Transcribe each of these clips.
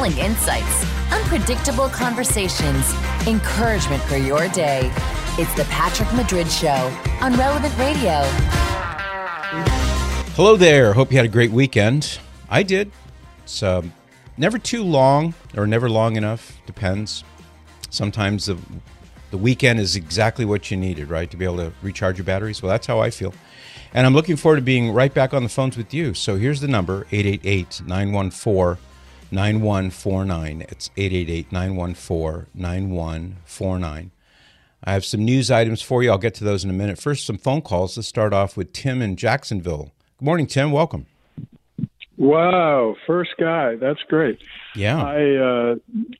compelling insights, unpredictable conversations, encouragement for your day. It's the Patrick Madrid Show on Relevant Radio. Hello there. Hope you had a great weekend. I did. It's never too long or never long enough. Depends. Sometimes the weekend is exactly what you needed, right, to be able to recharge your batteries. Well, that's how I feel. And I'm looking forward to being right back on the phones with you. So here's the number, 888-914-9149. It's 888-914-9149. I have some news items for you. I'll get to those in a minute. First, some phone calls. Let's start off with Tim in Jacksonville. Good morning, Tim. Welcome. Wow, first guy. That's great. Yeah. I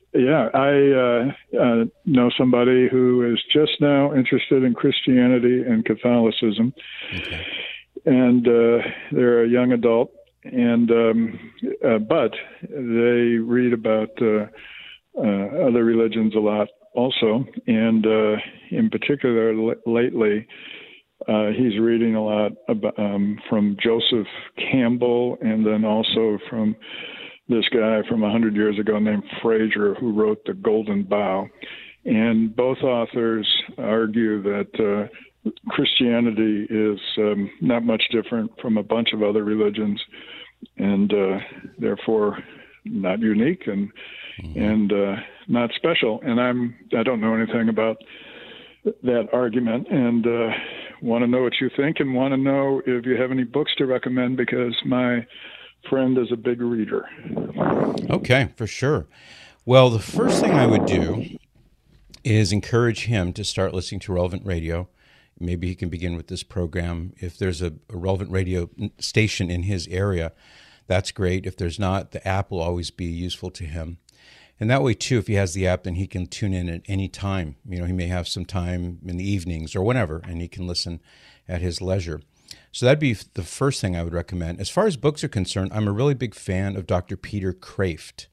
know somebody who is just now interested in Christianity and Catholicism. Okay. And they're a young adult, and but they read about other religions a lot also, and in particular lately, he's reading a lot about, from Joseph Campbell, and then also from this guy from 100 years ago named Fraser, who wrote The Golden Bough. And both authors argue that Christianity is not much different from a bunch of other religions, and therefore not unique and not special. And I don't know anything about that argument, and want to know what you think, and want to know if you have any books to recommend, because my friend is a big reader. Okay, for sure. Well, the first thing I would do is encourage him to start listening to Relevant Radio. Maybe he can begin with this program. If there's a Relevant Radio station in his area, that's great. If there's not, the app will always be useful to him. And that way, too, if he has the app, then he can tune in at any time. You know, he may have some time in the evenings or whenever, and he can listen at his leisure. So that'd be the first thing I would recommend. As far as books are concerned, I'm a really big fan of Dr. Peter Kreeft,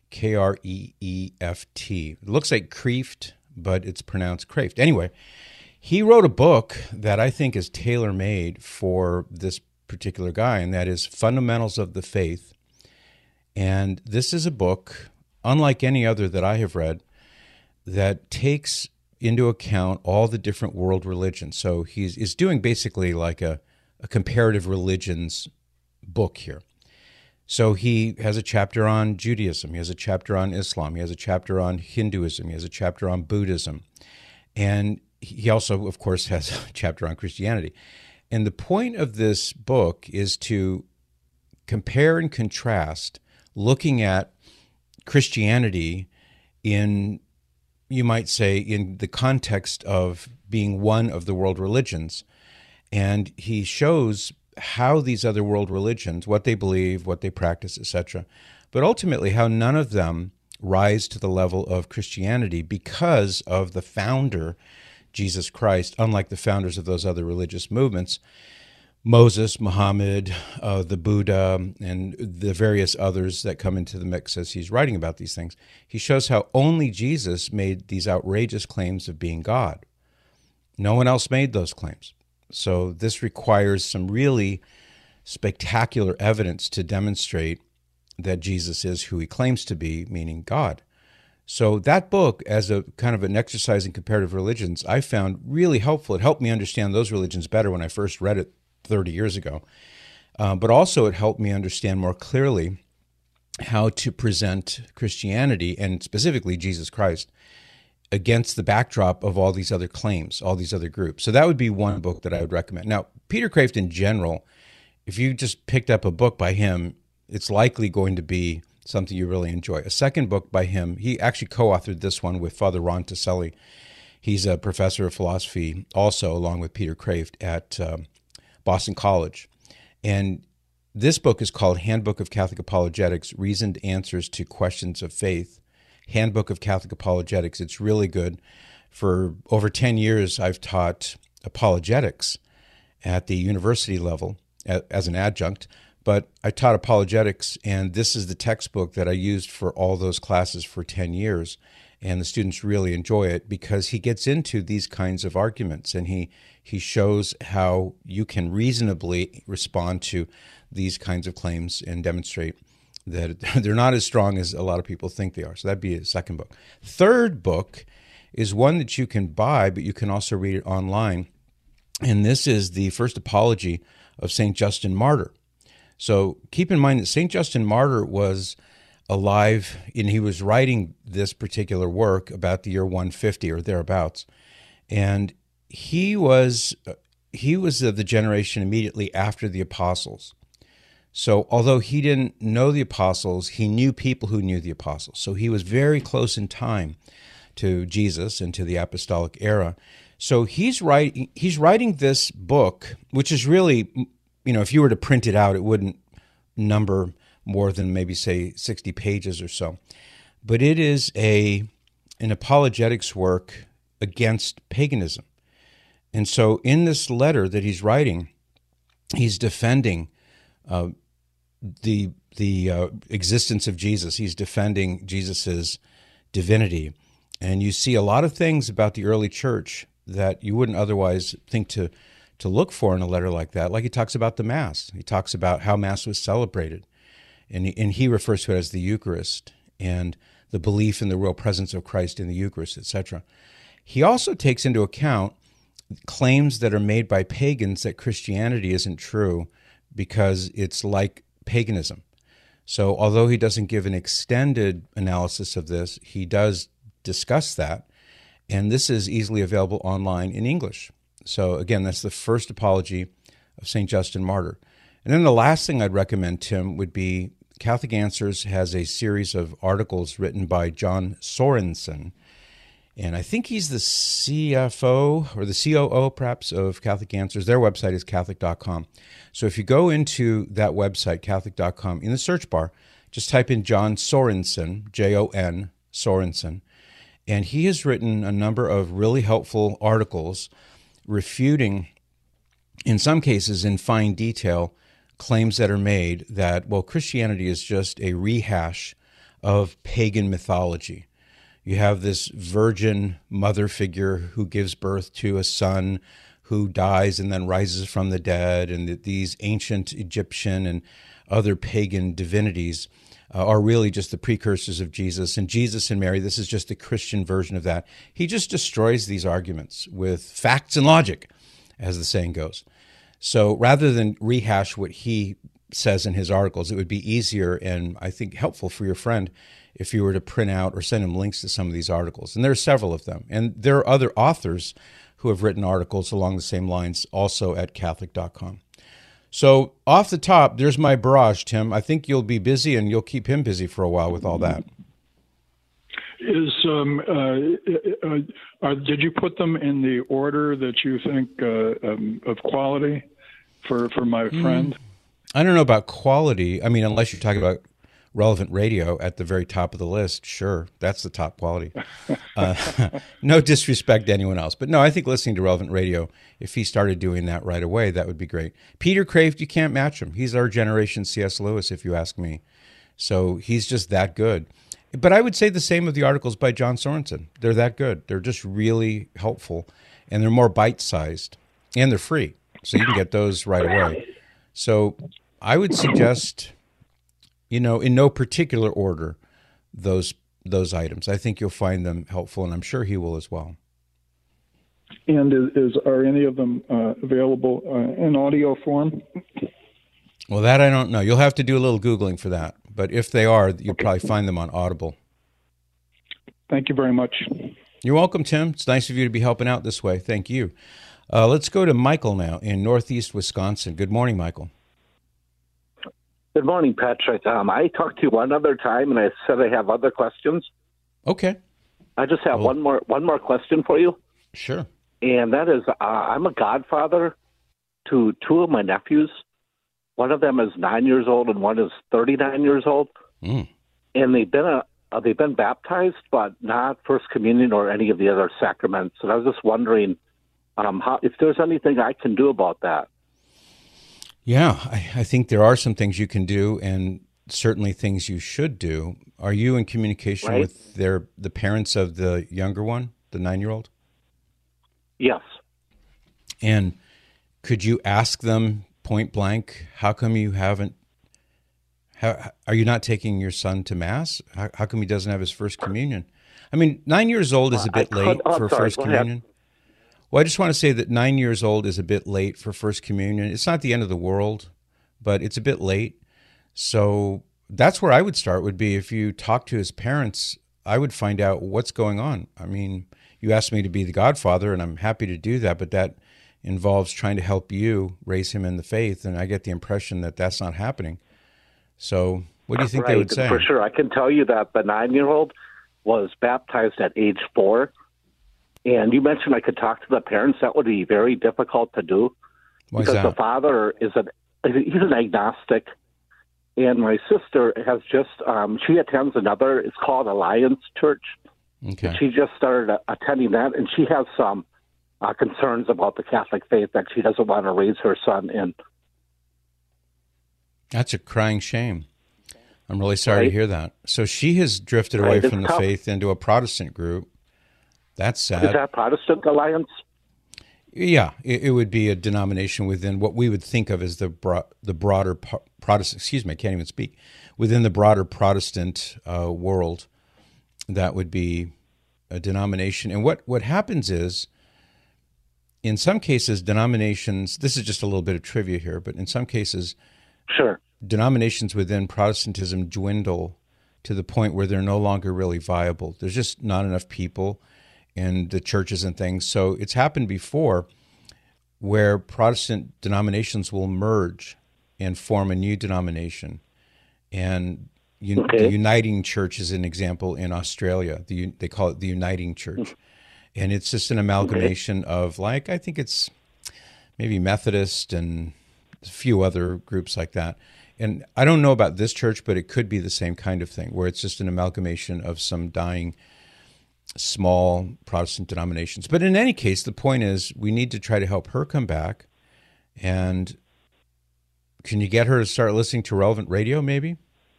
Kreeft. It looks like Kreeft, but it's pronounced Kreeft. Anyway, he wrote a book that I think is tailor-made for this particular guy, and that is Fundamentals of the Faith. And this is a book, unlike any other that I have read, that takes into account all the different world religions. So he's doing basically like a comparative religions book here. So he has a chapter on Judaism, he has a chapter on Islam, he has a chapter on Hinduism, he has a chapter on Buddhism, and he also, of course, has a chapter on Christianity. And the point of this book is to compare and contrast, looking at Christianity in, you might say, in the context of being one of the world religions. And he shows how these other world religions, what they believe, what they practice, etc., but ultimately how none of them rise to the level of Christianity because of the founder, Jesus Christ, unlike the founders of those other religious movements, Moses, Muhammad, the Buddha, and the various others that come into the mix as he's writing about these things. He shows how only Jesus made these outrageous claims of being God. No one else made those claims. So this requires some really spectacular evidence to demonstrate that Jesus is who he claims to be, meaning God. So that book, as a kind of an exercise in comparative religions, I found really helpful. It helped me understand those religions better when I first read it 30 years ago. But also it helped me understand more clearly how to present Christianity, and specifically Jesus Christ, against the backdrop of all these other claims, all these other groups. So that would be one book that I would recommend. Now, Peter Kreeft in general, if you just picked up a book by him, it's likely going to be something you really enjoy. A second book by him, he actually co-authored this one with Father Ron Taselli. He's a professor of philosophy also, along with Peter Kreeft at Boston College. And this book is called Handbook of Catholic Apologetics, Reasoned Answers to Questions of Faith. Handbook of Catholic Apologetics. It's really good. For over 10 years, I've taught apologetics at the university level as an adjunct, but I taught apologetics, and this is the textbook that I used for all those classes for 10 years. And the students really enjoy it because he gets into these kinds of arguments, and he shows how you can reasonably respond to these kinds of claims and demonstrate that they're not as strong as a lot of people think they are. So that'd be a second book. Third book is one that you can buy, but you can also read it online. And this is the First Apology of St. Justin Martyr. So keep in mind that St. Justin Martyr was alive, and he was writing this particular work about the year 150 or thereabouts. And he was of the generation immediately after the apostles. So although he didn't know the apostles, he knew people who knew the apostles. So he was very close in time to Jesus and to the apostolic era. So he's writing this book, which is really, if you were to print it out, it wouldn't number more than maybe, say, 60 pages or so. But it is an apologetics work against paganism. And so in this letter that he's writing, he's defending the existence of Jesus. He's defending Jesus's divinity. And you see a lot of things about the early church that you wouldn't otherwise think to look for in a letter like that. Like he talks about the Mass. He talks about how Mass was celebrated. And he refers to it as the Eucharist and the belief in the real presence of Christ in the Eucharist, etc. He also takes into account claims that are made by pagans that Christianity isn't true because it's like paganism. So although he doesn't give an extended analysis of this, he does discuss that. And this is easily available online in English. So again, that's the First Apology of St. Justin Martyr. And then the last thing I'd recommend, Tim, would be Catholic Answers has a series of articles written by John Sorensen. And I think he's the CFO or the COO, perhaps, of Catholic Answers. Their website is Catholic.com. So if you go into that website, Catholic.com, in the search bar, just type in John Sorensen, Jon Sorensen, and he has written a number of really helpful articles refuting, in some cases in fine detail, claims that are made that, well, Christianity is just a rehash of pagan mythology. You have this virgin mother figure who gives birth to a son who dies and then rises from the dead, and these ancient Egyptian and other pagan divinities are really just the precursors of Jesus. And Jesus and Mary, this is just the Christian version of that. He just destroys these arguments with facts and logic, as the saying goes. So rather than rehash what he says in his articles, it would be easier and I think helpful for your friend if you were to print out or send him links to some of these articles. And there are several of them. And there are other authors who have written articles along the same lines also at Catholic.com. So off the top, there's my barrage, Tim. I think you'll be busy and you'll keep him busy for a while with all that. Did you put them in the order that you think of quality for my friend? I don't know about quality. I mean, unless you're talking about Relevant Radio at the very top of the list, sure, that's the top quality. No disrespect to anyone else, but no, I think listening to Relevant Radio, if he started doing that right away, that would be great. Peter Kraft, you can't match him. He's our generation C.S. Lewis, if you ask me. So he's just that good. But I would say the same of the articles by John Sorensen. They're that good. They're just really helpful, and they're more bite-sized, and they're free, so you can get those right away. So I would suggest, in no particular order, those items. I think you'll find them helpful, and I'm sure he will as well. And are any of them available in audio form? Well, that I don't know. You'll have to do a little Googling for that. But if they are, you'll probably find them on Audible. Thank you very much. You're welcome, Tim. It's nice of you to be helping out this way. Thank you. Let's go to Michael now in Northeast Wisconsin. Good morning, Michael. Good morning, Patrick. I talked to you one other time, and I said I have other questions. Okay. I just have one more question for you. Sure. And that is, I'm a godfather to two of my nephews. One of them is 9 years old, and one is 39 years old. And they've been baptized, but not First Communion or any of the other sacraments. And I was just wondering if there's anything I can do about that. Yeah, I think there are some things you can do, and certainly things you should do. Are you in communication with the parents of the younger one, the 9-year-old? Yes. And could you ask them point blank, how come you haven't Are you not taking your son to Mass? How come he doesn't have his first communion? I mean, 9 years old is a bit late for first communion. Well, I just want to say that 9 years old is a bit late for first communion. It's not the end of the world, but it's a bit late. So that's where I would start, would be if you talk to his parents, I would find out what's going on. I mean, you asked me to be the godfather, and I'm happy to do that, but that involves trying to help you raise him in the faith, and I get the impression that that's not happening. So what do you think they would say? For sure. I can tell you that the 9-year-old was baptized at age 4. And you mentioned I could talk to the parents. That would be very difficult to do. Why is because that? The father he's an agnostic. And my sister has just, she attends another, it's called Alliance Church. Okay. And she just started attending that, and she has some concerns about the Catholic faith that she doesn't want to raise her son in. That's a crying shame. I'm really sorry to hear that. So she has drifted away from the faith into a Protestant group. That's sad. Is that Protestant Alliance? Yeah, it would be a denomination within what we would think of as the broader Protestant. Excuse me, I can't even speak. Within the broader Protestant world, that would be a denomination. And what happens is, in some cases, denominations. This is just a little bit of trivia here, but in some cases, sure, denominations within Protestantism dwindle to the point where they're no longer really viable. There's just not enough people in the churches and things. So it's happened before where Protestant denominations will merge and form a new denomination. And the Uniting Church is an example in Australia. They call it the Uniting Church. And it's just an amalgamation of, like, I think it's maybe Methodist and a few other groups like that. And I don't know about this church, but it could be the same kind of thing, where it's just an amalgamation of some dying small Protestant denominations. But in any case, the point is we need to try to help her come back. And can you get her to start listening to Relevant Radio, maybe?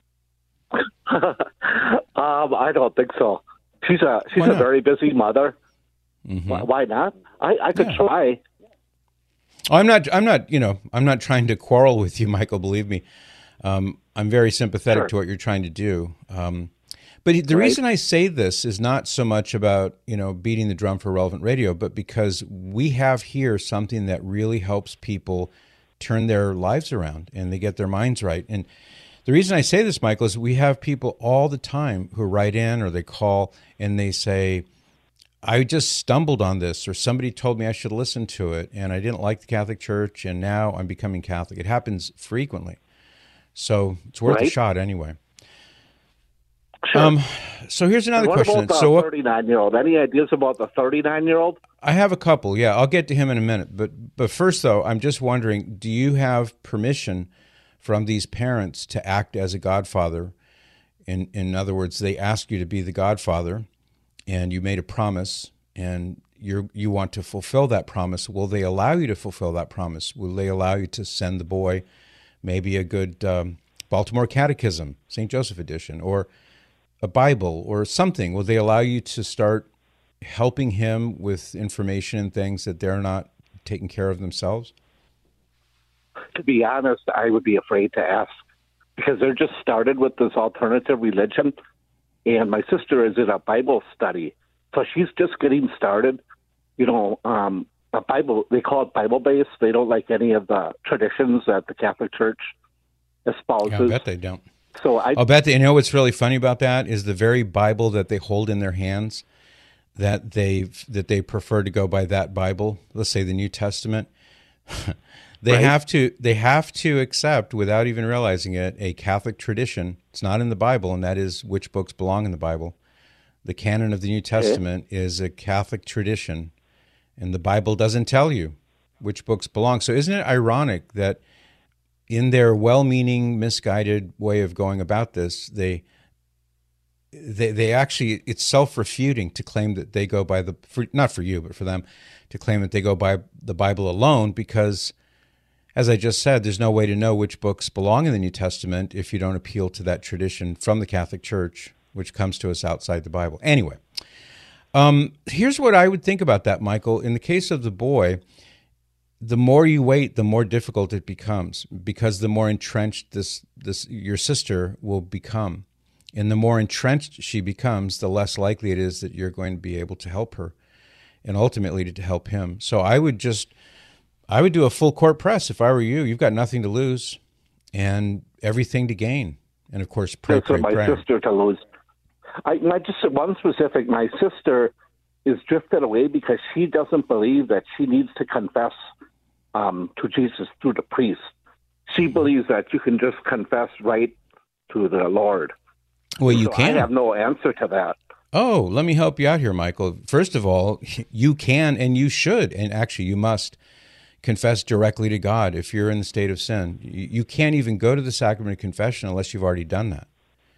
I don't think so. She's a very busy mother. Mm-hmm. Why not? I could try. I'm not trying to quarrel with you, Michael, believe me. I'm very sympathetic to what you're trying to do. But the reason I say this is not so much about, beating the drum for Relevant Radio, but because we have here something that really helps people turn their lives around and they get their minds right. And the reason I say this, Michael, is we have people all the time who write in or they call and they say, I just stumbled on this, or somebody told me I should listen to it, and I didn't like the Catholic Church, and now I'm becoming Catholic. It happens frequently. So it's worth a shot anyway. Sure. So here's another question. What about the 39-year-old? Any ideas about the 39-year-old? I have a couple, yeah. I'll get to him in a minute. But first, though, I'm just wondering, do you have permission from these parents to act as a godfather? In other words, they ask you to be the godfather, and you made a promise, and you want to fulfill that promise. Will they allow you to fulfill that promise? Will they allow you to send the boy maybe a good Baltimore Catechism, St. Joseph edition, or a Bible or something? Will they allow you to start helping him with information and things that they're not taking care of themselves? To be honest, I would be afraid to ask, because they're just started with this alternative religion. And my sister is in a Bible study, so she's just getting started. A Bible, they call it Bible-based. They don't like any of the traditions that the Catholic Church espouses. Yeah, I bet they don't. So I'll bet they. What's really funny about that is the very Bible that they hold in their hands, that they prefer to go by that Bible. Let's say the New Testament. They have to accept, without even realizing it, a Catholic tradition. It's not in the Bible, and that is which books belong in the Bible. The canon of the New Testament is a Catholic tradition, and the Bible doesn't tell you which books belong. So isn't it ironic that in their well-meaning, misguided way of going about this, they actually, it's self-refuting to claim that they go by not for you, but for them, to claim that they go by the Bible alone, because, as I just said, there's no way to know which books belong in the New Testament if you don't appeal to that tradition from the Catholic Church, which comes to us outside the Bible. Anyway, here's what I would think about that, Michael. In the case of the boy, the more you wait, the more difficult it becomes, because the more entrenched this your sister will become. And the more entrenched she becomes, the less likely it is that you're going to be able to help her and ultimately to help him. So I would do a full court press if I were you. You've got nothing to lose and everything to gain. And of course, pray. My sister to lose. Just one specific, my sister is drifted away because she doesn't believe that she needs to confess to Jesus through the priest. She believes that you can just confess right to the Lord. Well, you can. I have no answer to that. Oh, let me help you out here, Michael. First of all, you can and you should, and actually you must confess directly to God if you're in the state of sin. You can't even go to the sacrament of confession unless you've already done that.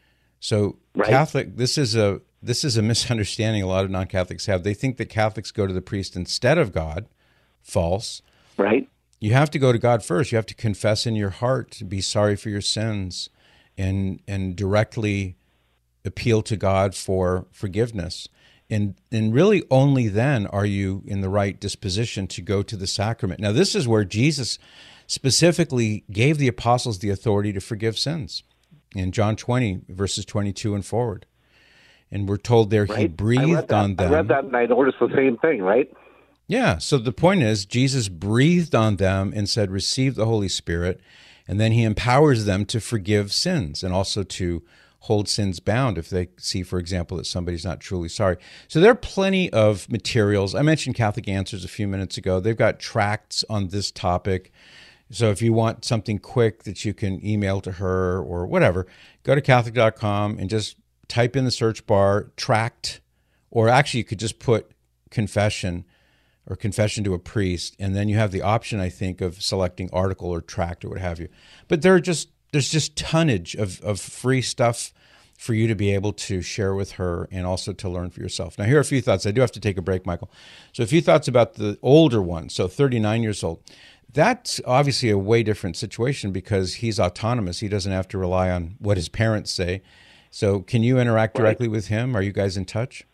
So right. Catholic, this is a misunderstanding a lot of non-Catholics have. They think that Catholics go to the priest instead of God. False. Right. You have to go to God first. You have to confess in your heart, be sorry for your sins, and directly appeal to God for forgiveness. And really only then are you in the right disposition to go to the sacrament. Now, this is where Jesus specifically gave the apostles the authority to forgive sins in John 20, verses 22 and forward. And we're told there he breathed on them. I read that and I noticed the same thing, right? Yeah, so the point is Jesus breathed on them and said, receive the Holy Spirit, and then he empowers them to forgive sins and also to hold sins bound if they see, for example, that somebody's not truly sorry. So there are plenty of materials. I mentioned Catholic Answers a few minutes ago. They've got tracts on this topic. So if you want something quick that you can email to her or whatever, go to Catholic.com and just type in the search bar tract, or actually you could just put confession or confession to a priest, and then you have the option, I think, of selecting article or tract or what have you. But there's just tonnage of free stuff for you to be able to share with her and also to learn for yourself. Now, here are a few thoughts. I do have to take a break, Michael. So a few thoughts about the older one, so 39 years old. That's obviously a way different situation because he's autonomous. He doesn't have to rely on what his parents say. So can you interact directly with him? Are you guys in touch?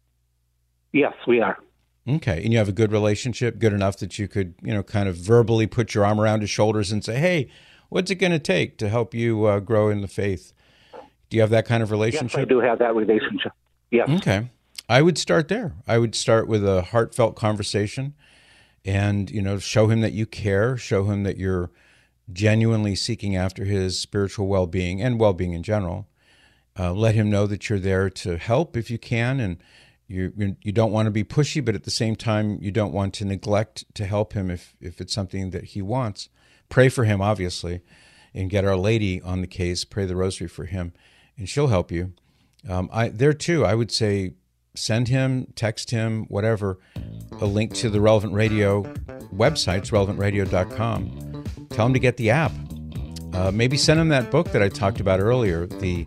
Yes, we are. Okay. And you have a good relationship, good enough that you could, kind of verbally put your arm around his shoulders and say, hey, what's it going to take to help you grow in the faith? Do you have that kind of relationship? Yes, I do have that relationship. Yes. Okay. I would start there. I would start with a heartfelt conversation and, show him that you care, show him that you're genuinely seeking after his spiritual well-being and well-being in general. Let him know that you're there to help if you can, and you don't want to be pushy, but at the same time, you don't want to neglect to help him if it's something that he wants. Pray for him, obviously, and get Our Lady on the case. Pray the rosary for him, and she'll help you. There, too, I would say send him, text him, whatever, a link to the Relevant Radio website, it's relevantradio.com. Tell him to get the app. Maybe send him that book that I talked about earlier, the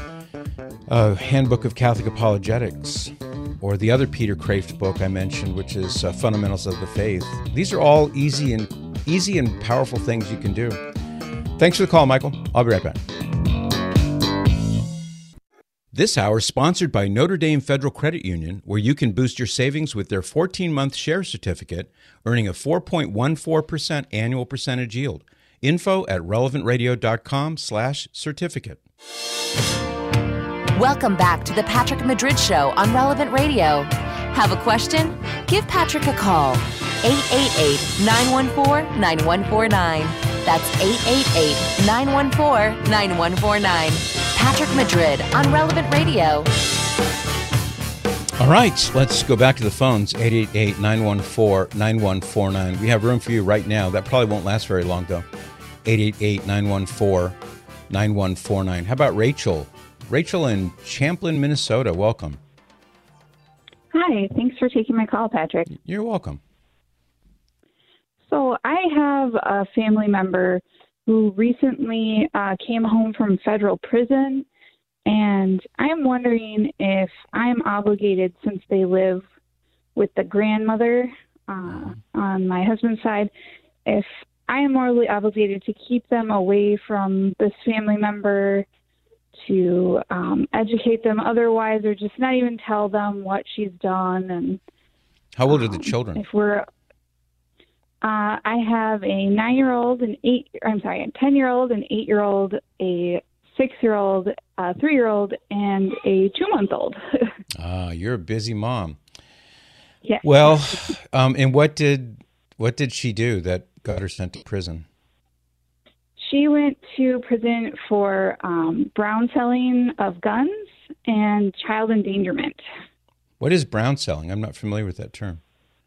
Handbook of Catholic Apologetics, or the other Peter Kreeft book I mentioned, which is Fundamentals of the Faith. These are all easy and powerful things you can do. Thanks for the call, Michael. I'll be right back. This hour is sponsored by Notre Dame Federal Credit Union, where you can boost your savings with their 14-month share certificate, earning a 4.14% annual percentage yield. Info at relevantradio.com/certificate. Welcome back to the Patrick Madrid Show on Relevant Radio. Have a question? Give Patrick a call. 888-914-9149. That's 888-914-9149. Patrick Madrid on Relevant Radio. All right, let's go back to the phones, 888-914-9149. We have room for you right now. That probably won't last very long, though. 888-914-9149. How about Rachel? Rachel in Champlin, Minnesota. Welcome. Hi, thanks for taking my call, Patrick. You're welcome. So I have a family member who recently came home from federal prison, and I'm wondering if I'm obligated, since they live with the grandmother on my husband's side, if I am morally obligated to keep them away from this family member, to educate them otherwise, or just not even tell them what she's done. And how old are the children? I have a 9-year-old, a 10-year-old, an 8-year-old, a 6-year-old, a 3-year-old, and a 2-month-old. You're a busy mom. Yeah. Well, and what did she do that got her sent to prison? She went to prison for brown selling of guns and child endangerment. What is brown selling? I'm not familiar with that term.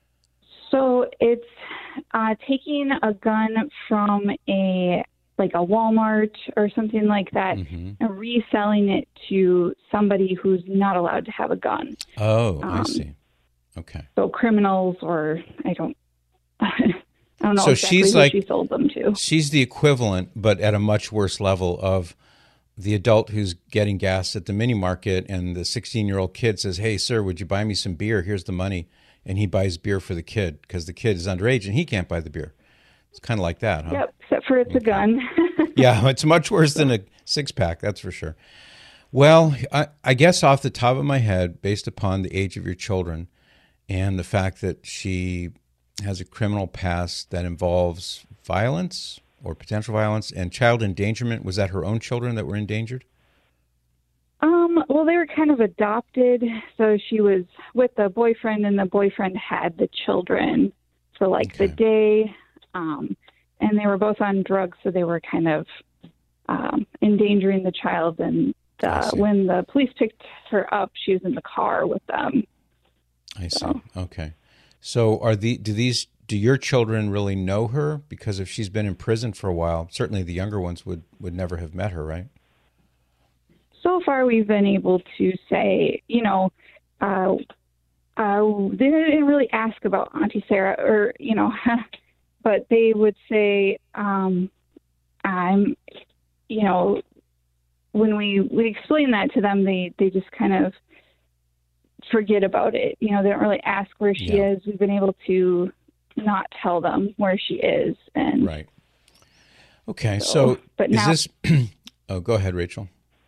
So it's taking a gun from a Walmart or something like that, and reselling it to somebody who's not allowed to have a gun. Oh, I see. Okay. So criminals, or I don't know so exactly she's who she sold them to. She's the equivalent, but at a much worse level, of the adult who's getting gas at the mini market, and the 16-year-old kid says, "Hey, sir, would you buy me some beer? Here's the money." And he buys beer for the kid because the kid is underage and he can't buy the beer. It's kind of like that, huh? Yep, except for it's a gun. Yeah, it's much worse than a 6-pack, that's for sure. Well, I guess off the top of my head, based upon the age of your children and the fact that she has a criminal past that involves violence or potential violence and child endangerment, was that her own children that were endangered? Well, they were kind of adopted. So she was with the boyfriend, and the boyfriend had the children for the day. And they were both on drugs, so they were kind of endangering the child. And when the police picked her up, she was in the car with them. I see. Okay. So do your children really know her? Because if she's been in prison for a while, certainly the younger ones would never have met her, right? So far, we've been able to say, they didn't really ask about Auntie Sarah, or, but they would say, when we explain that to them, they just kind of forget about it. They don't really ask where she is. We've been able to not tell them where she is. And right. Okay. So but is now, this, oh, go ahead, Rachel.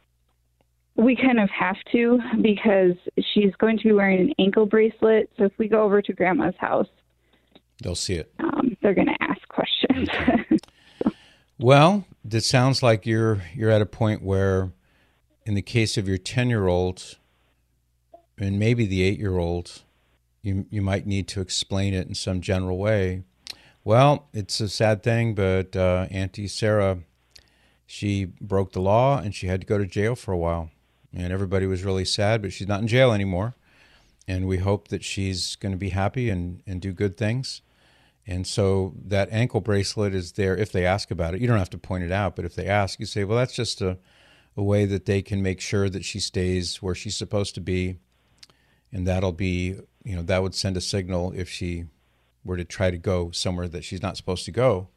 We kind of have to, because she's going to be wearing an ankle bracelet. So if we go over to Grandma's house, they'll see it. They're going to ask questions. Okay. Well, it sounds like you're at a point where, in the case of your 10-year-old and maybe the 8-year-old, you might need to explain it in some general way. Well, it's a sad thing, but Auntie Sarah, she broke the law and she had to go to jail for a while. And everybody was really sad, but she's not in jail anymore. And we hope that she's going to be happy and do good things. And so that ankle bracelet is there if they ask about it. You don't have to point it out, but if they ask, you say, well, that's just a way that they can make sure that she stays where she's supposed to be. And that'll be, that would send a signal if she were to try to go somewhere that she's not supposed to go.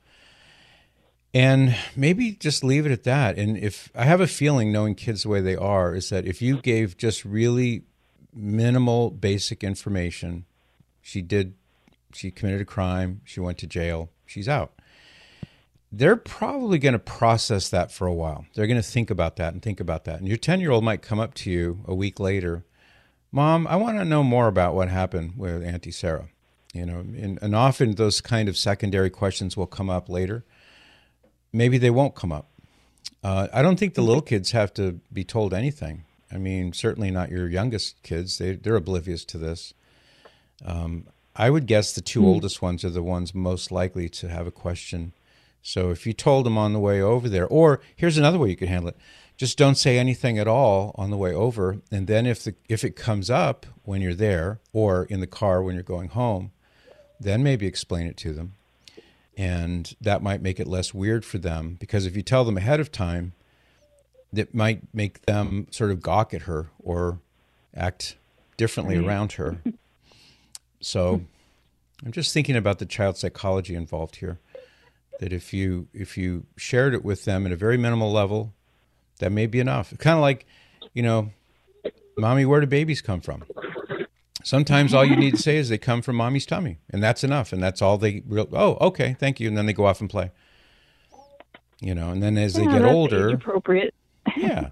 And maybe just leave it at that. And if I have a feeling, knowing kids the way they are, is that if you gave just really minimal, basic information, she committed a crime, she went to jail, she's out. They're probably going to process that for a while. They're going to think about that. And your 10-year-old might come up to you a week later, Mom, I want to know more about what happened with Auntie Sarah. And often those kind of secondary questions will come up later. Maybe they won't come up. I don't think the little kids have to be told anything. I mean, certainly not your youngest kids. They're oblivious to this. I would guess the two oldest ones are the ones most likely to have a question. So if you told them on the way over there, or here's another way you could handle it. Just don't say anything at all on the way over. And then if it comes up when you're there or in the car when you're going home, then maybe explain it to them. And that might make it less weird for them, because if you tell them ahead of time, that might make them sort of gawk at her or act differently around her. So I'm just thinking about the child psychology involved here, that if you shared it with them at a very minimal level, that may be enough. Kind of like, Mommy, where do babies come from? Sometimes all you need to say is they come from Mommy's tummy, and that's enough. And that's all oh, okay, thank you. And then they go off and play. And then as they get older, age appropriate. Yeah.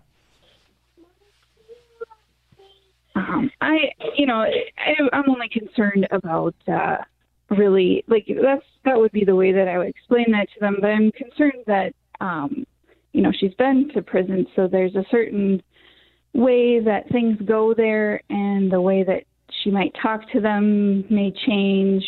I'm only concerned about really, like, that would be the way that I would explain that to them. But I'm concerned that, she's been to prison, so there's a certain way that things go there, and the way that she might talk to them may change.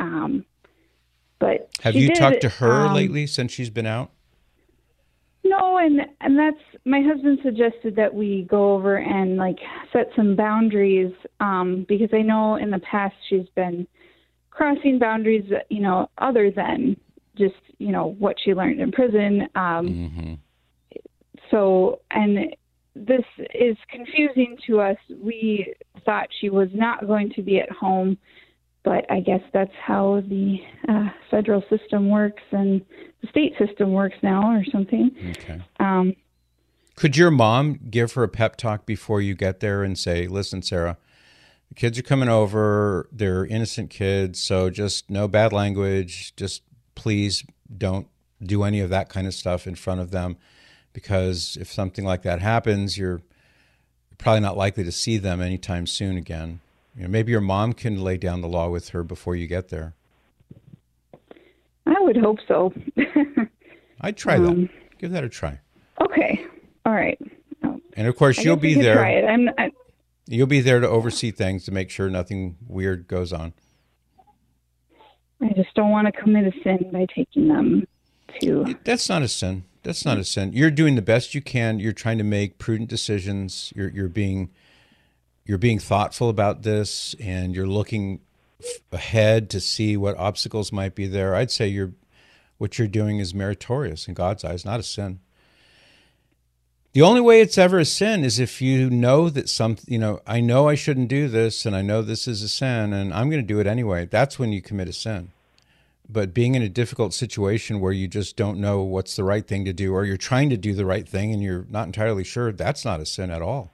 But have you talked to her lately since she's been out? No, and that's, my husband suggested that we go over and like set some boundaries, because I know in the past she's been crossing boundaries, other than just, what she learned in prison. So, and this is confusing to us. We thought she was not going to be at home, but I guess that's how the federal system works and the state system works now, or something. Okay. Could your mom give her a pep talk before you get there and say, listen, Sarah, the kids are coming over. They're innocent kids, so just no bad language. Just please don't do any of that kind of stuff in front of them, because if something like that happens, you're probably not likely to see them anytime soon again. Maybe your mom can lay down the law with her before you get there. I would hope so. I'd try that. Give that a try. Okay. All right. And of course, you'll be there. Try it. You'll be there to oversee things to make sure nothing weird goes on. I just don't want to commit a sin by taking them to. That's not a sin. That's not a sin. You're doing the best you can. You're trying to make prudent decisions. You're being thoughtful about this, and you're looking ahead to see what obstacles might be there. I'd say what you're doing is meritorious in God's eyes, not a sin. The only way it's ever a sin is if you know that I know I shouldn't do this, and I know this is a sin, and I'm going to do it anyway. That's when you commit a sin. But being in a difficult situation where you just don't know what's the right thing to do, or you're trying to do the right thing and you're not entirely sure, that's not a sin at all.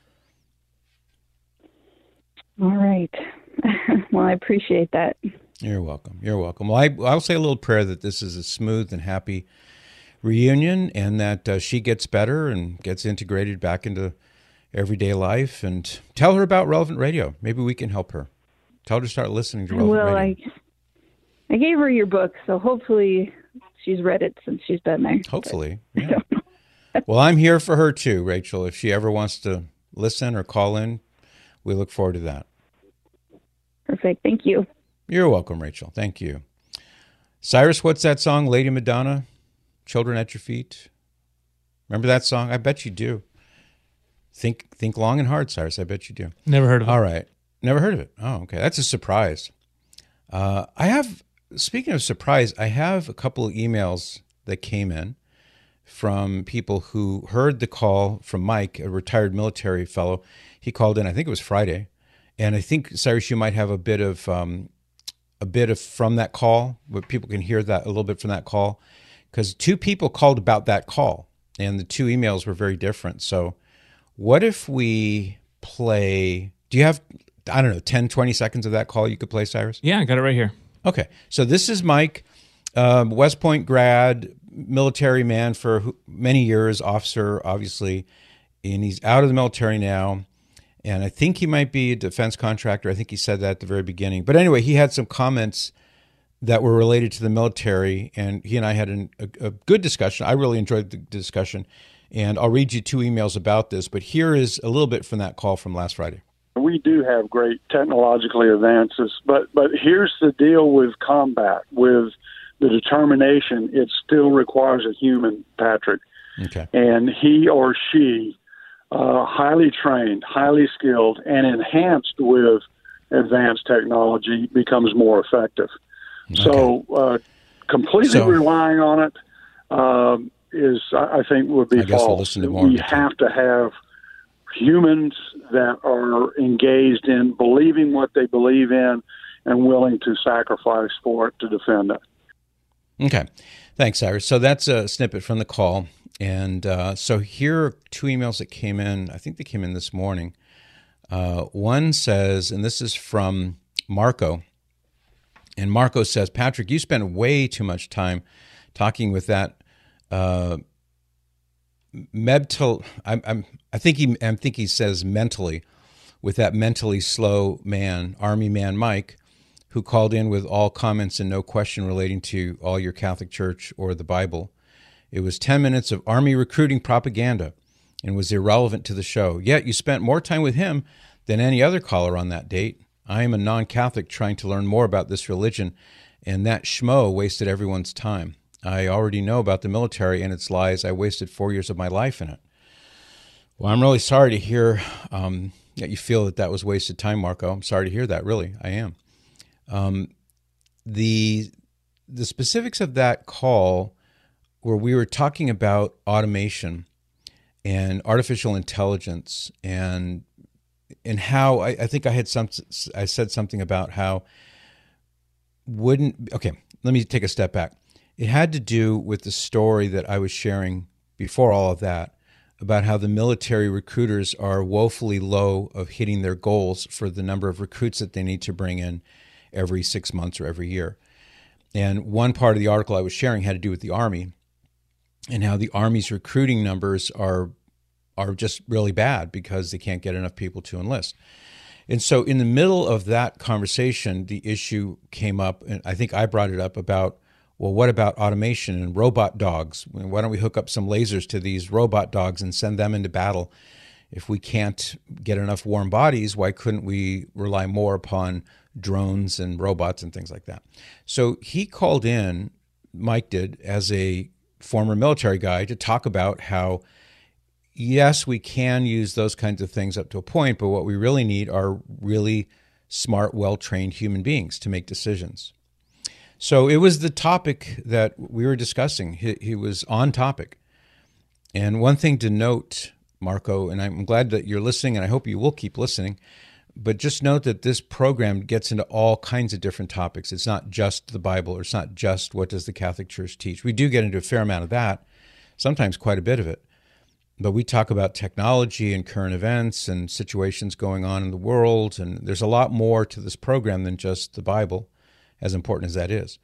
All right. Well, I appreciate that. You're welcome. You're welcome. Well, I'll say a little prayer that this is a smooth and happy reunion, and that she gets better and gets integrated back into everyday life. And tell her about Relevant Radio. Maybe we can help her. Tell her to start listening to Relevant Radio. I gave her your book, so hopefully she's read it since she's been there. Hopefully, yeah. Well, I'm here for her too, Rachel. If she ever wants to listen or call in, we look forward to that. Perfect. Thank you. You're welcome, Rachel. Thank you. Cyrus, what's that song? Lady Madonna, Children at Your Feet. Remember that song? I bet you do. Think long and hard, Cyrus. I bet you do. Never heard of it. All right. Never heard of it. Oh, okay. That's a surprise. Speaking of surprise, I have a couple of emails that came in from people who heard the call from Mike, a retired military fellow. He called in, I think it was Friday. And I think, Cyrus, you might have a bit of from that call, where people can hear that a little bit from that call, because two people called about that call, and the two emails were very different. So what if we play, do you have, 10, 20 seconds of that call you could play, Cyrus? Yeah, I got it right here. Okay. So this is Mike, West Point grad, military man for many years, officer, obviously, and he's out of the military now. And I think he might be a defense contractor. I think he said that at the very beginning. But anyway, he had some comments that were related to the military, and he and I had a good discussion. I really enjoyed the discussion, and I'll read you two emails about this. But here is a little bit from that call from last Friday. We do have great technologically advances, but here's the deal with combat, with the determination. It still requires a human, Patrick. Okay. And he or she, highly trained, highly skilled, and enhanced with advanced technology, becomes more effective. Okay. So completely relying on it I think, would be false. We have to have humans that are engaged in believing what they believe in and willing to sacrifice for it to defend it. Okay. Thanks, Cyrus. So that's a snippet from the call. And so here are two emails that came in. I think they came in this morning. One says, and this is from Marco, and Marco says, Patrick, you spend way too much time talking with that I think he says mentally, with that mentally slow man, Army man Mike, who called in with all comments and no question relating to all your Catholic Church or the Bible. It was 10 minutes of Army recruiting propaganda and was irrelevant to the show. Yet you spent more time with him than any other caller on that date. I am a non-Catholic trying to learn more about this religion, and that schmo wasted everyone's time. I already know about the military and its lies. I wasted 4 years of my life in it. Well, I'm really sorry to hear that you feel that was wasted time, Marco. I'm sorry to hear that, really. I am. The specifics of that call where we were talking about automation and artificial intelligence and how I think I said something about how okay, let me take a step back. It had to do with the story that I was sharing before all of that about how the military recruiters are woefully low of hitting their goals for the number of recruits that they need to bring in every 6 months or every year. And one part of the article I was sharing had to do with the Army and how the Army's recruiting numbers are just really bad because they can't get enough people to enlist. And so in the middle of that conversation, the issue came up, and I think I brought it up about, well, what about automation and robot dogs? Why don't we hook up some lasers to these robot dogs and send them into battle? If we can't get enough warm bodies, why couldn't we rely more upon drones and robots and things like that? So he called in, Mike did, as a former military guy to talk about how, yes, we can use those kinds of things up to a point, but what we really need are really smart, well-trained human beings to make decisions. So it was the topic that we were discussing. He was on topic. And one thing to note, Marco, and I'm glad that you're listening, and I hope you will keep listening, but just note that this program gets into all kinds of different topics. It's not just the Bible, or it's not just what does the Catholic Church teach. We do get into a fair amount of that, sometimes quite a bit of it. But we talk about technology and current events and situations going on in the world, and there's a lot more to this program than just the Bible, as important as that is.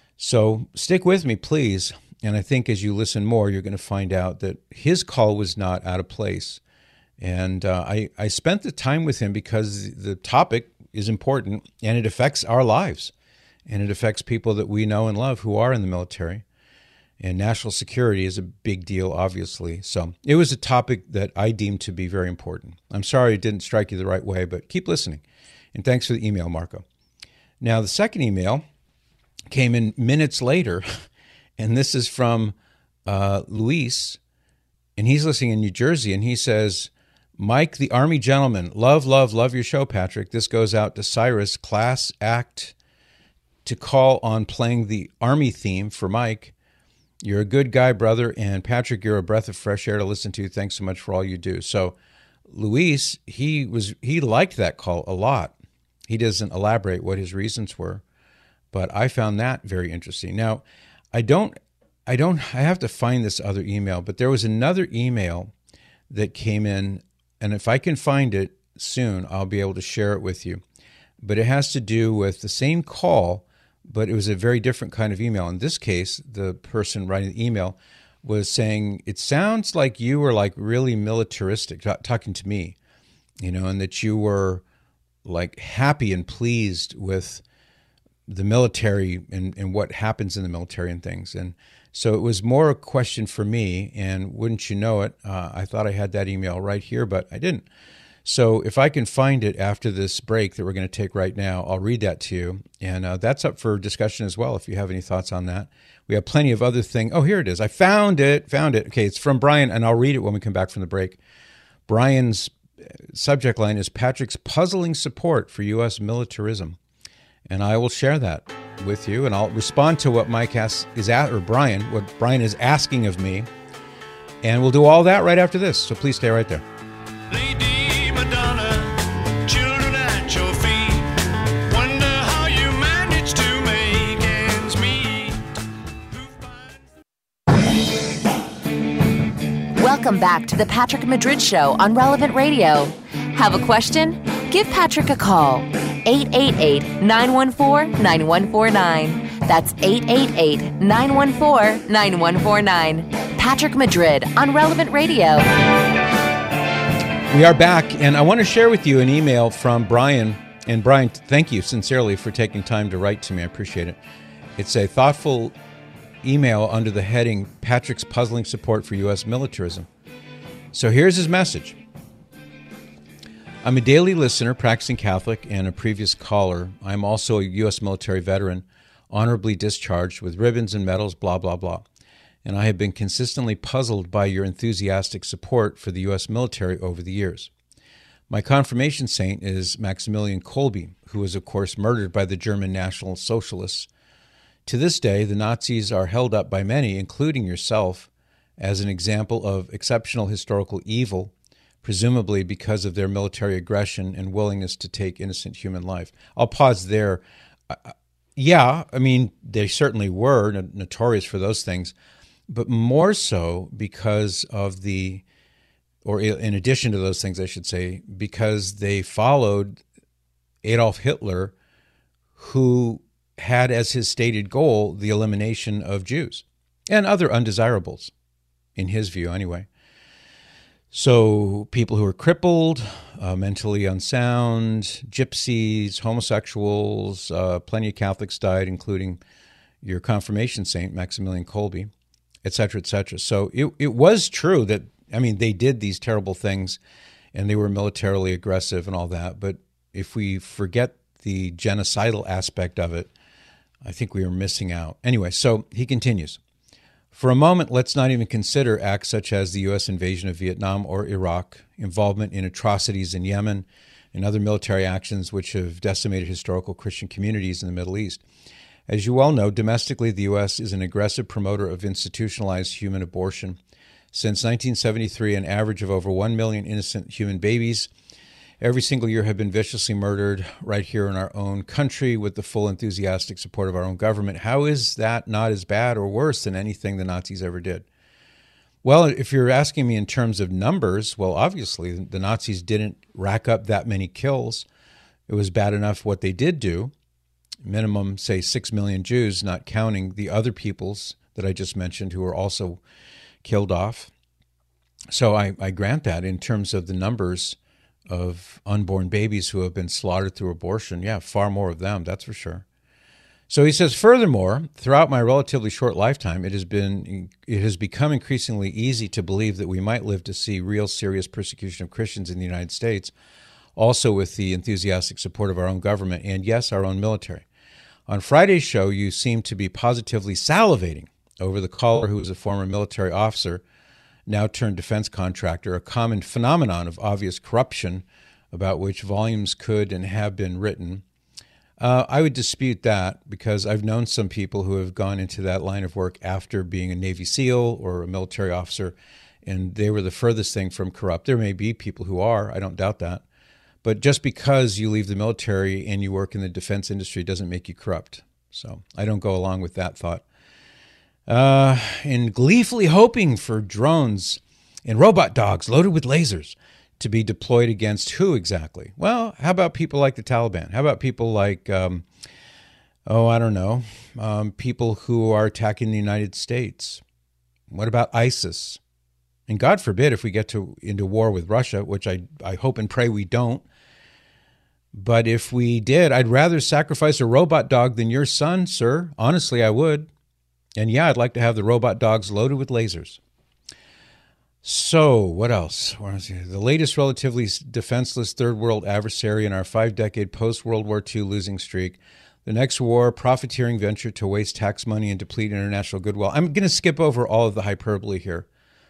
So stick with me, please. And I think as you listen more, you're going to find out that his call was not out of place. And I spent the time with him because the topic is important and it affects our lives. And it affects people that we know and love who are in the military. And national security is a big deal, obviously. So it was a topic that I deemed to be very important. I'm sorry it didn't strike you the right way, but keep listening. And thanks for the email, Marco. Now, the second email came in minutes later, and this is from Luis, and he's listening in New Jersey, and he says, Mike, the Army gentleman, love your show, Patrick. This goes out to Cyrus, class act to call on playing the Army theme for Mike. You're a good guy, brother, and Patrick, you're a breath of fresh air to listen to. Thanks so much for all you do. So Luis, he liked that call a lot. He doesn't elaborate what his reasons were, but I found that very interesting. Now, I have to find this other email, but there was another email that came in, and if I can find it soon, I'll be able to share it with you. But it has to do with the same call, but it was a very different kind of email. In this case, the person writing the email was saying, it sounds like you were like really militaristic, talking to me, and that you were like happy and pleased with the military and what happens in the military and things. And so it was more a question for me, and wouldn't you know it, I thought I had that email right here, but I didn't. So if I can find it after this break that we're going to take right now, I'll read that to you. And that's up for discussion as well if you have any thoughts on that. We have plenty of other things. Oh, here it is. I found it. Okay, it's from Brian, and I'll read it when we come back from the break. Brian's subject line is Patrick's puzzling support for U.S. militarism. And I will share that with you, and I'll respond to what what Brian is asking of me. And we'll do all that right after this. So please stay right there. Lady Madonna, children at your feet, wonder how you manage to make ends meet. Welcome back to the Patrick Madrid Show on Relevant Radio. Have a question? Give Patrick a call. 888-914-9149. That's 888-914-9149. Patrick Madrid on Relevant Radio. We are back, and I want to share with you an email from Brian And Brian, thank you sincerely for taking time to write to me. I appreciate it. It's a thoughtful email under the heading, Patrick's Puzzling Support for U.S. Militarism. So here's his message. I'm a daily listener, practicing Catholic, and a previous caller. I'm also a U.S. military veteran, honorably discharged with ribbons and medals, blah, blah, blah. And I have been consistently puzzled by your enthusiastic support for the U.S. military over the years. My confirmation saint is Maximilian Kolbe, who was, of course, murdered by the German National Socialists. To this day, the Nazis are held up by many, including yourself, as an example of exceptional historical evil, presumably because of their military aggression and willingness to take innocent human life. I'll pause there. Yeah, I mean, they certainly were notorious for those things, but more so because of or in addition to those things, I should say, because they followed Adolf Hitler, who had as his stated goal the elimination of Jews and other undesirables, in his view anyway. So people who are crippled, mentally unsound, gypsies, homosexuals, plenty of Catholics died, including your confirmation saint, Maximilian Kolbe, et cetera, et cetera. So it was true that, I mean, they did these terrible things and they were militarily aggressive and all that. But if we forget the genocidal aspect of it, I think we are missing out. Anyway, so he continues. For a moment, let's not even consider acts such as the U.S. invasion of Vietnam or Iraq, involvement in atrocities in Yemen, and other military actions which have decimated historical Christian communities in the Middle East. As you well know, domestically, the U.S. is an aggressive promoter of institutionalized human abortion. Since 1973, an average of over 1 million innocent human babies every single year have been viciously murdered right here in our own country with the full enthusiastic support of our own government. How is that not as bad or worse than anything the Nazis ever did? Well, if you're asking me in terms of numbers, well, obviously the Nazis didn't rack up that many kills. It was bad enough what they did do. Minimum, say, 6 million Jews, not counting the other peoples that I just mentioned who were also killed off. So I grant that in terms of the numbers of unborn babies who have been slaughtered through abortion. Yeah, far more of them, that's for sure. So he says, furthermore, throughout my relatively short lifetime, it has become increasingly easy to believe that we might live to see real serious persecution of Christians in the United States, also with the enthusiastic support of our own government and, yes, our own military. On Friday's show, you seemed to be positively salivating over the caller who was a former military officer, now turned defense contractor, a common phenomenon of obvious corruption about which volumes could and have been written. I would dispute that because I've known some people who have gone into that line of work after being a Navy SEAL or a military officer, and they were the furthest thing from corrupt. There may be people who are, I don't doubt that. But just because you leave the military and you work in the defense industry doesn't make you corrupt. So I don't go along with that thought. And gleefully hoping for drones and robot dogs loaded with lasers to be deployed against who exactly? Well, how about people like the Taliban? How about people like, people who are attacking the United States? What about ISIS? And God forbid if we get into war with Russia, which I hope and pray we don't. But if we did, I'd rather sacrifice a robot dog than your son, sir. Honestly, I would. And yeah, I'd like to have the robot dogs loaded with lasers. So, what else? The latest relatively defenseless third world adversary in our 5-decade post-World War II losing streak. The next war, profiteering venture to waste tax money and deplete international goodwill. I'm going to skip over all of the hyperbole here.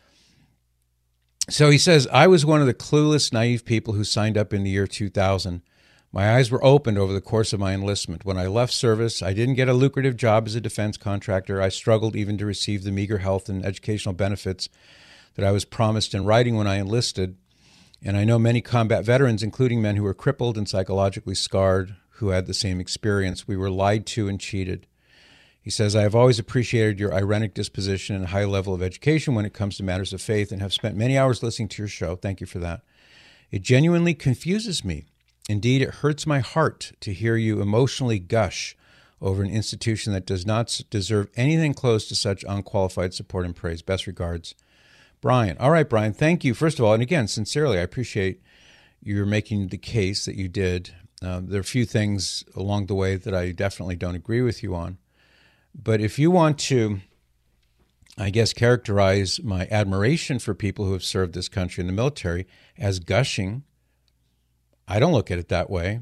So he says, I was one of the clueless, naive people who signed up in the year 2000. My eyes were opened over the course of my enlistment. When I left service, I didn't get a lucrative job as a defense contractor. I struggled even to receive the meager health and educational benefits that I was promised in writing when I enlisted. And I know many combat veterans, including men who were crippled and psychologically scarred, who had the same experience. We were lied to and cheated. He says, I have always appreciated your ironic disposition and high level of education when it comes to matters of faith and have spent many hours listening to your show. Thank you for that. It genuinely confuses me. Indeed, it hurts my heart to hear you emotionally gush over an institution that does not deserve anything close to such unqualified support and praise. Best regards, Brian. All right, Brian, thank you. First of all, and again, sincerely, I appreciate you making the case that you did. There are a few things along the way that I definitely don't agree with you on. But if you want to, I guess, characterize my admiration for people who have served this country in the military as gushing, I don't look at it that way.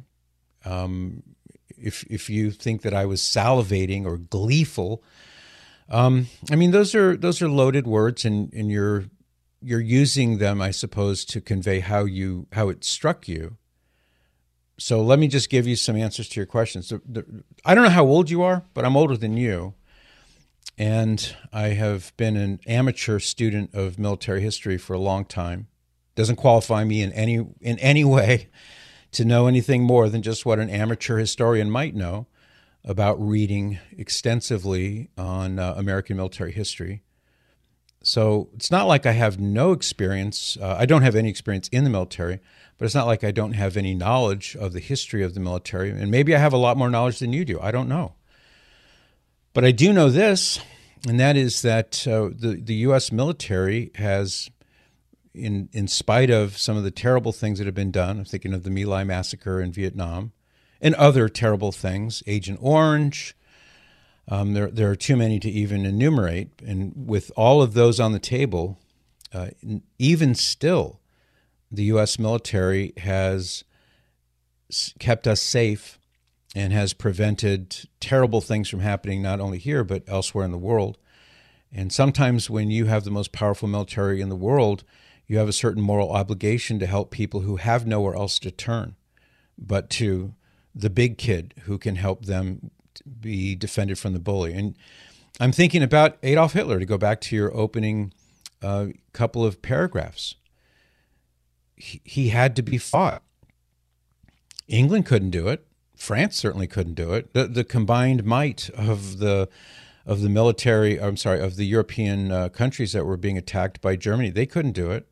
If you think that I was salivating or gleeful, I mean, those are loaded words, and you're using them, I suppose, to convey how it struck you. So let me just give you some answers to your questions. I don't know how old you are, but I'm older than you. And I have been an amateur student of military history for a long time. Doesn't qualify me in any way to know anything more than just what an amateur historian might know about reading extensively on American military history. So it's not like I have no experience. I don't have any experience in the military, but it's not like I don't have any knowledge of the history of the military. And maybe I have a lot more knowledge than you do. I don't know. But I do know this, and that is that the U.S. military has, in spite of some of the terrible things that have been done, I'm thinking of the My Lai massacre in Vietnam, and other terrible things, Agent Orange, there are too many to even enumerate. And with all of those on the table, even still, the U.S. military has kept us safe and has prevented terrible things from happening not only here but elsewhere in the world. And sometimes when you have the most powerful military in the world, you have a certain moral obligation to help people who have nowhere else to turn but to the big kid who can help them be defended from the bully. And I'm thinking about Adolf Hitler, to go back to your opening couple of paragraphs. He had to be fought. England couldn't do it. France certainly couldn't do it. The combined might of the military, of the European countries that were being attacked by Germany, they couldn't do it.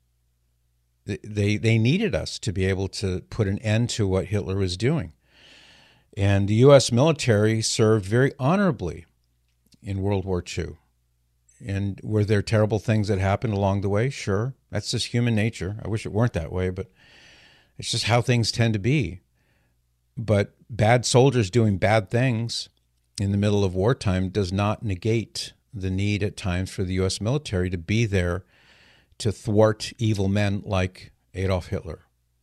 They needed us to be able to put an end to what Hitler was doing. And the U.S. military served very honorably in World War II. And were there terrible things that happened along the way? Sure. That's just human nature. I wish it weren't that way, but it's just how things tend to be. But bad soldiers doing bad things in the middle of wartime does not negate the need at times for the U.S. military to be there to thwart evil men like Adolf Hitler.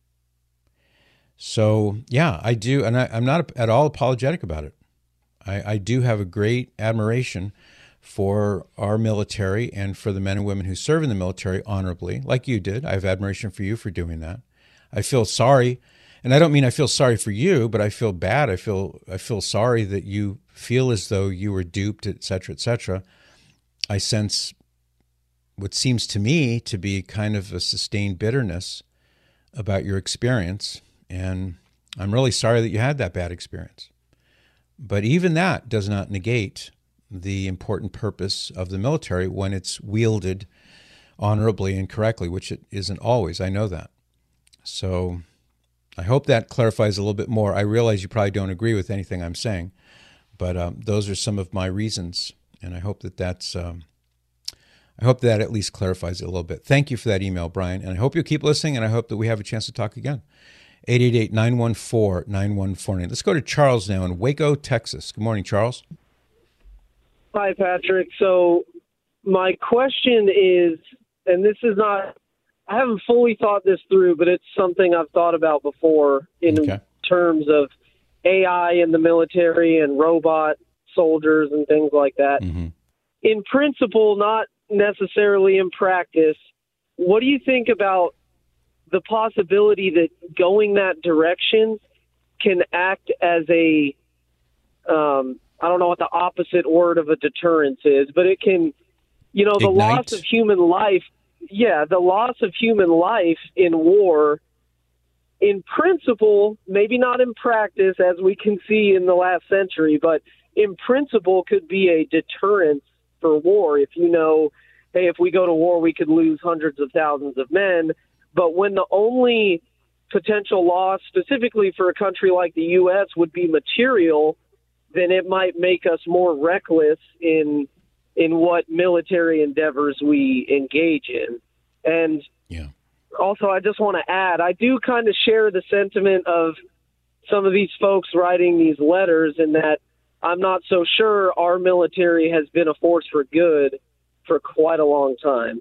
So, yeah, I do, and I'm not at all apologetic about it. I do have a great admiration for our military and for the men and women who serve in the military honorably, like you did. I have admiration for you for doing that. I feel sorry, and I don't mean I feel sorry for you, but I feel bad. I feel sorry that you feel as though you were duped, et cetera, et cetera. I sense what seems to me to be kind of a sustained bitterness about your experience. And I'm really sorry that you had that bad experience. But even that does not negate the important purpose of the military when it's wielded honorably and correctly, which it isn't always. I know that. So I hope that clarifies a little bit more. I realize you probably don't agree with anything I'm saying, but those are some of my reasons. And I hope that I hope that at least clarifies it a little bit. Thank you for that email, Brian. And I hope you'll keep listening, and I hope that we have a chance to talk again. 888-914-9149. Let's go to Charles now in Waco, Texas. Good morning, Charles. Hi, Patrick. So my question is, and this is not, I haven't fully thought this through, but it's something I've thought about before in terms of AI in the military and robot soldiers and things like that. Mm-hmm. In principle, not necessarily in practice, what do you think about the possibility that going that direction can act as a, I don't know what the opposite word of a deterrence is, but it can, the loss of human life. Yeah, the loss of human life in war, in principle, maybe not in practice, as we can see in the last century, but in principle could be a deterrence for war. If hey, if we go to war, we could lose hundreds of thousands of men. But when the only potential loss, specifically for a country like the U.S., would be material, then it might make us more reckless in what military endeavors we engage in. And also, I just want to add, I do kind of share the sentiment of some of these folks writing these letters, and that I'm not so sure our military has been a force for good for quite a long time.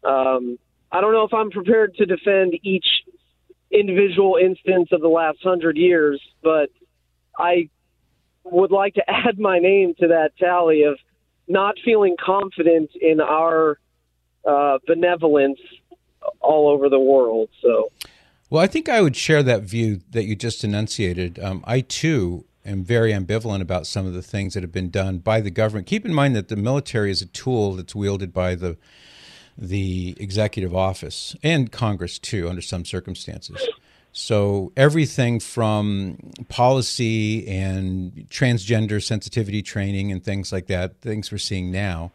I don't know if I'm prepared to defend each individual instance of the last 100 years, but I would like to add my name to that tally of not feeling confident in our benevolence all over the world. So, well, I think I would share that view that you just enunciated. I, too, am very ambivalent about some of the things that have been done by the government. Keep in mind that the military is a tool that's wielded by the executive office and Congress, too, under some circumstances. So everything from policy and transgender sensitivity training and things like that, things we're seeing now,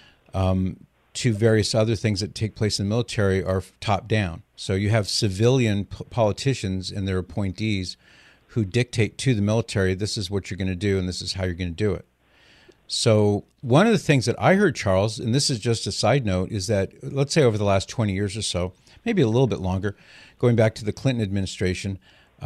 to various other things that take place in the military are top down. So you have civilian politicians and their appointees who dictate to the military, this is what you're going to do and this is how you're going to do it. So one of the things that I heard, Charles, and this is just a side note, is that let's say over the last 20 years or so, maybe a little bit longer, going back to the Clinton administration,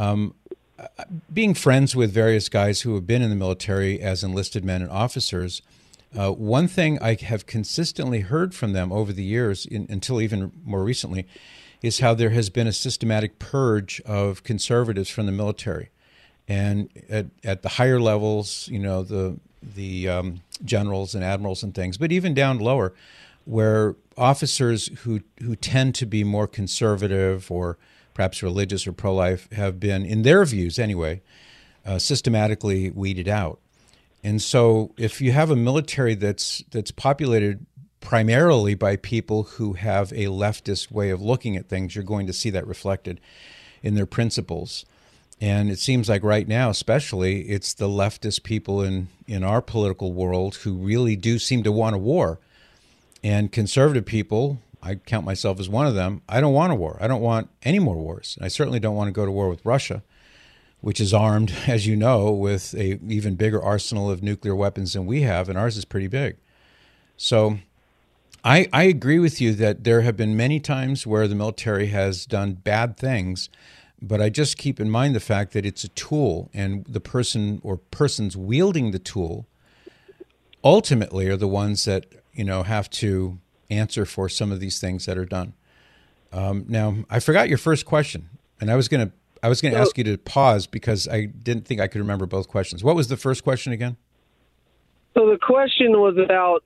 being friends with various guys who have been in the military as enlisted men and officers, one thing I have consistently heard from them over the years, until even more recently, is how there has been a systematic purge of conservatives from the military. And at the higher levels, you know, the generals and admirals and things, but even down lower, where officers who tend to be more conservative or perhaps religious or pro-life have been, in their views anyway, systematically weeded out. And so if you have a military that's populated primarily by people who have a leftist way of looking at things, you're going to see that reflected in their principles. And it seems like right now, especially, it's the leftist people in our political world who really do seem to want a war. And conservative people, I count myself as one of them, I don't want a war. I don't want any more wars. I certainly don't want to go to war with Russia, which is armed, as you know, with a even bigger arsenal of nuclear weapons than we have, and ours is pretty big. So I agree with you that there have been many times where the military has done bad things, but I just keep in mind the fact that it's a tool, and the person or persons wielding the tool ultimately are the ones that, you know, have to answer for some of these things that are done. Now, I forgot your first question, and I was going to ask you to pause because I didn't think I could remember both questions. What was the first question again? So the question was about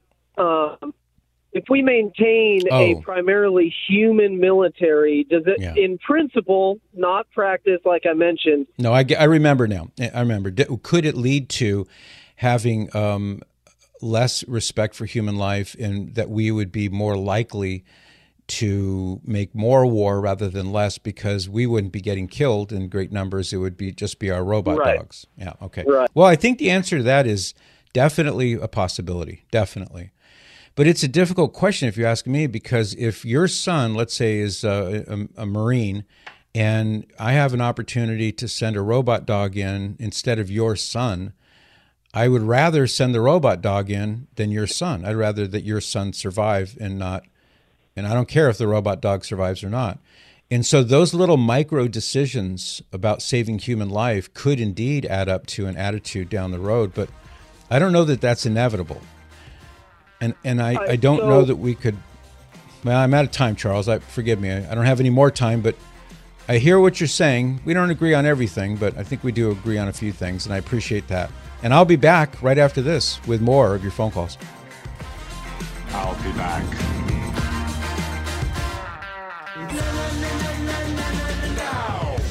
if we maintain a primarily human military, does it, in principle, not practice, like I mentioned? No, I remember now. I remember. Could it lead to having less respect for human life, and that we would be more likely to make more war rather than less because we wouldn't be getting killed in great numbers? It would just be our robot dogs. Yeah, okay. Right. Well, I think the answer to that is definitely a possibility, definitely. But it's a difficult question if you ask me, because if your son, let's say, is a Marine, and I have an opportunity to send a robot dog in instead of your son, I would rather send the robot dog in than your son. I'd rather that your son survive and not, and I don't care if the robot dog survives or not. And so those little micro decisions about saving human life could indeed add up to an attitude down the road, but I don't know that that's inevitable. And I don't know that we could. Well, I'm out of time, Charles. Forgive me. I don't have any more time, but I hear what you're saying. We don't agree on everything, but I think we do agree on a few things, and I appreciate that. And I'll be back right after this with more of your phone calls. I'll be back. Now.